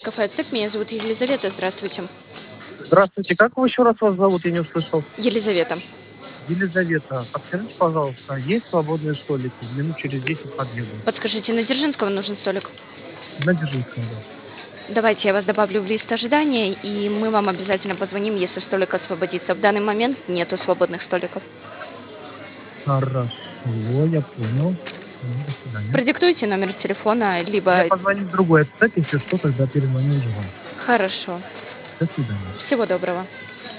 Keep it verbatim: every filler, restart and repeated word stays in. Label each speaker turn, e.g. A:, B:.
A: Кафе «Цик». Меня зовут Елизавета. Здравствуйте.
B: Здравствуйте, как вы еще раз вас зовут? Я не услышал.
A: Елизавета.
B: Елизавета, подскажите, пожалуйста, есть свободные столики? Минут через десять подъеду.
A: Подскажите, на Дзержинского нужен столик?
B: На Дзержинском, да.
A: Давайте я вас добавлю в лист ожидания, и мы вам обязательно позвоним, если столик освободится. В данный момент нету свободных столиков.
B: Хорошо, я понял. Ну, до свидания.
A: Продиктуйте номер телефона,
B: Я
A: либо...
B: позвоню в другой отсек, если что, тогда перезвоню уже вам.
A: Хорошо.
B: До свидания.
A: Всего доброго.